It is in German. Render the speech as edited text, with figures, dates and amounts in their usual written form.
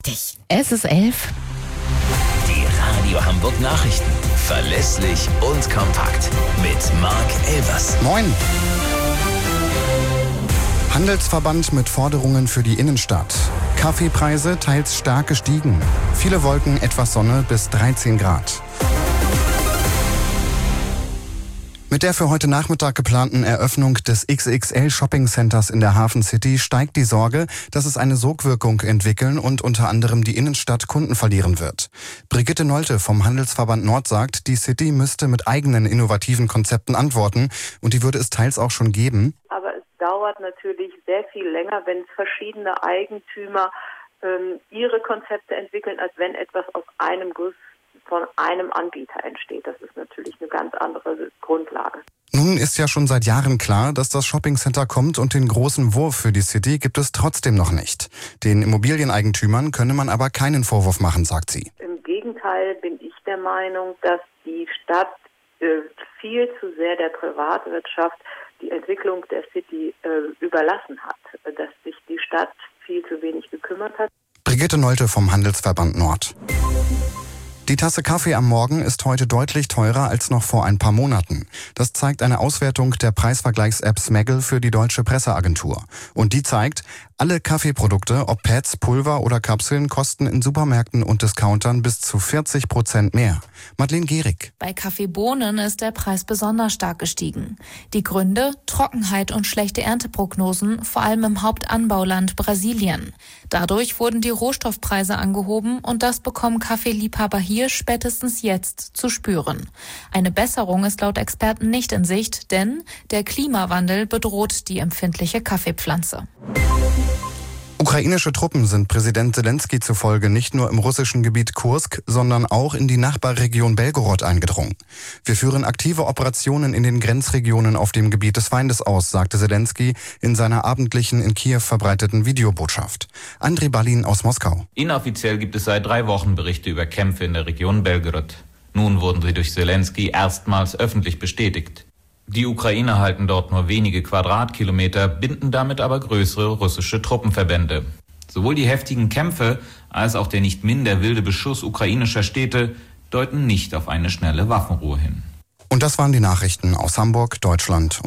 richtig. Es ist 11. Die Radio Hamburg Nachrichten. Verlässlich und kompakt. Mit Marc Elvers. Moin. Handelsverband mit Forderungen für die Innenstadt. Kaffeepreise teils stark gestiegen. Viele Wolken, etwas Sonne bis 13 Grad. Mit der für heute Nachmittag geplanten Eröffnung des XXL Shopping Centers in der Hafen City steigt die Sorge, dass es eine Sogwirkung entwickeln und unter anderem die Innenstadt Kunden verlieren wird. Brigitte Nolte vom Handelsverband Nord sagt, die City müsste mit eigenen innovativen Konzepten antworten und die würde es teils auch schon geben. Aber es dauert natürlich sehr viel länger, wenn verschiedene Eigentümer ihre Konzepte entwickeln, als wenn etwas aus einem Guss von einem Anbieter entsteht. Das ist natürlich eine ganz andere Grundlage. Nun ist ja schon seit Jahren klar, dass das Shoppingcenter kommt und den großen Wurf für die City gibt es trotzdem noch nicht. Den Immobilieneigentümern könne man aber keinen Vorwurf machen, sagt sie. Im Gegenteil bin ich der Meinung, dass die Stadt viel zu sehr der Privatwirtschaft die Entwicklung der City überlassen hat, dass sich die Stadt viel zu wenig gekümmert hat. Brigitte Nolte vom Handelsverband Nord. Die Tasse Kaffee am Morgen ist heute deutlich teurer als noch vor ein paar Monaten. Das zeigt eine Auswertung der Preisvergleichs-App Smaggle für die Deutsche Presseagentur. Und die zeigt, alle Kaffeeprodukte, ob Pads, Pulver oder Kapseln, kosten in Supermärkten und Discountern bis zu 40% mehr. Madeleine Gehrig. Bei Kaffeebohnen ist der Preis besonders stark gestiegen. Die Gründe? Trockenheit und schlechte Ernteprognosen, vor allem im Hauptanbauland Brasilien. Dadurch wurden die Rohstoffpreise angehoben und das bekommen Kaffeeliebhaber hier spätestens jetzt zu spüren. Eine Besserung ist laut Experten nicht in Sicht, denn der Klimawandel bedroht die empfindliche Kaffeepflanze. Ukrainische Truppen sind Präsident Zelensky zufolge nicht nur im russischen Gebiet Kursk, sondern auch in die Nachbarregion Belgorod eingedrungen. Wir führen aktive Operationen in den Grenzregionen auf dem Gebiet des Feindes aus, sagte Zelensky in seiner abendlichen in Kiew verbreiteten Videobotschaft. Andrei Balin aus Moskau. Inoffiziell gibt es seit 3 Wochen Berichte über Kämpfe in der Region Belgorod. Nun wurden sie durch Zelensky erstmals öffentlich bestätigt. Die Ukrainer halten dort nur wenige Quadratkilometer, binden damit aber größere russische Truppenverbände. Sowohl die heftigen Kämpfe als auch der nicht minder wilde Beschuss ukrainischer Städte deuten nicht auf eine schnelle Waffenruhe hin. Und das waren die Nachrichten aus Hamburg, Deutschland